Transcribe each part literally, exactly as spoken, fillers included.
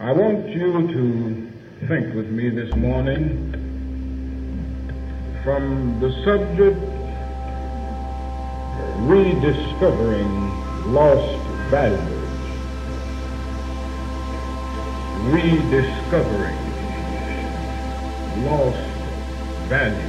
I want you to think with me this morning from the subject rediscovering lost values. Rediscovering lost values.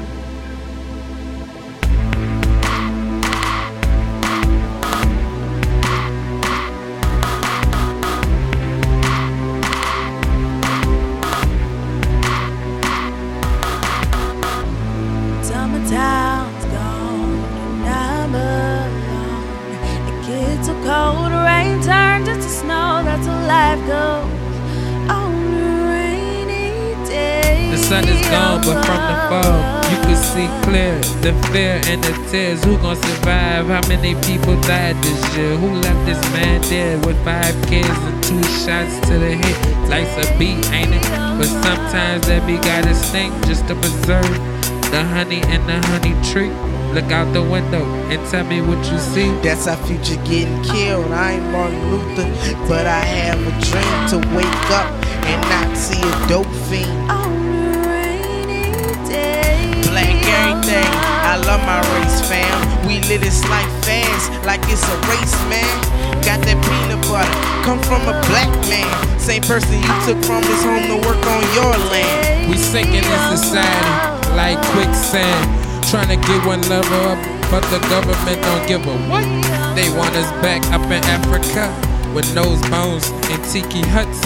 Summertime's gone and I'm alone. It gets so cold, rain turns into snow. That's how life goes on a rainy day. The sun is gone, but from the fall, you can see clear the fear and the tears. Who gon' survive? How many people died this year? Who left this man dead with five kids and two shots to the head? Life's a beat, ain't it? But sometimes that beat gotta sting just to preserve the honey in the honey tree. Look out the window and tell me what you see. That's our future getting killed. I ain't Martin Luther, but I have a dream to wake up and not see a dope fiend. On a rainy day. Black everything, I love my race, fam. We live this life fast, like it's a race, man. Got that peanut butter, come from a black man. Same person you took from his home to work on your land. We sinking in society like quicksand, trying to get one level up, but the government don't give a what. They want us back up in Africa with nose bones and tiki huts.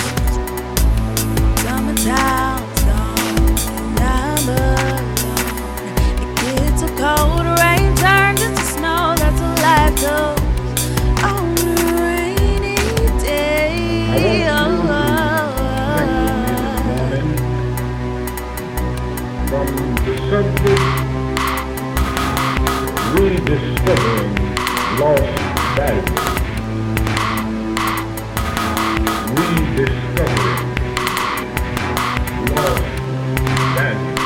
Summertime's gone and I'm alone. It gets so cold, rain turns into snow. That's how life goes on a rainy day. I want you to think with me this morning from the subject rediscovering lost values. Rediscovering lost values.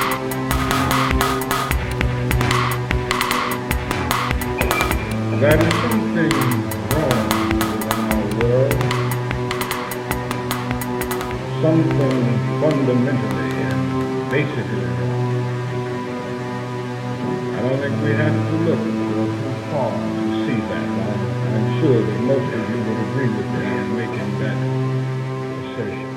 There is something wrong in our world, something fundamentally and basically wrong. I don't think we have to look too far to see that. I'm, I'm sure that most of you would agree with me in making that assertion.